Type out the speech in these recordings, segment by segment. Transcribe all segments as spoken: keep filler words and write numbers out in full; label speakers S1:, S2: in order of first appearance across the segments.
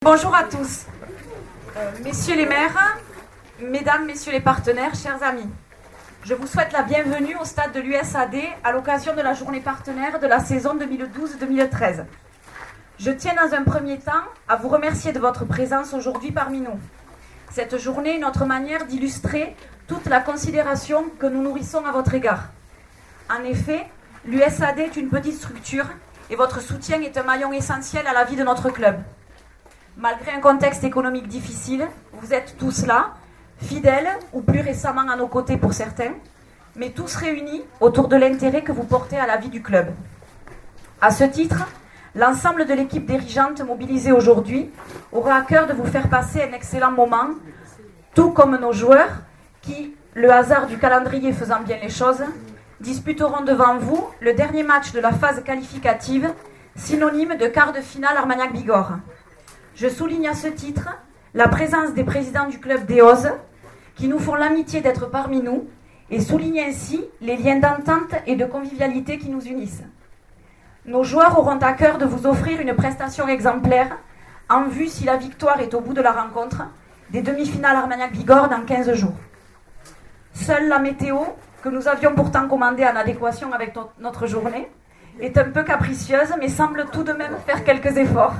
S1: Bonjour à tous, euh, messieurs les maires, mesdames, messieurs les partenaires, chers amis. Je vous souhaite la bienvenue au stade de l'U S A D à l'occasion de la journée partenaire de la saison deux mille douze deux mille treize. Je tiens dans un premier temps à vous remercier de votre présence aujourd'hui parmi nous. Cette journée est notre manière d'illustrer toute la considération que nous nourrissons à votre égard. En effet, l'U S A D est une petite structure et votre soutien est un maillon essentiel à la vie de notre club. Malgré un contexte économique difficile, vous êtes tous là, fidèles ou plus récemment à nos côtés pour certains, mais tous réunis autour de l'intérêt que vous portez à la vie du club. À ce titre, l'ensemble de l'équipe dirigeante mobilisée aujourd'hui aura à cœur de vous faire passer un excellent moment, tout comme nos joueurs qui, le hasard du calendrier faisant bien les choses, disputeront devant vous le dernier match de la phase qualificative, synonyme de quart de finale Armagnac-Bigorre. Je souligne à ce titre la présence des présidents du club d'Eoz qui nous font l'amitié d'être parmi nous et souligne ainsi les liens d'entente et de convivialité qui nous unissent. Nos joueurs auront à cœur de vous offrir une prestation exemplaire en vue, si la victoire est au bout de la rencontre, des demi-finales Armagnac-Bigorre dans quinze jours. Seule la météo, que nous avions pourtant commandée en adéquation avec no- notre journée, est un peu capricieuse, mais semble tout de même faire quelques efforts.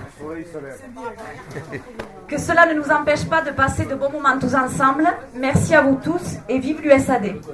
S1: Que cela ne nous empêche pas de passer de bons moments tous ensemble. Merci à vous tous et vive l'U S A D.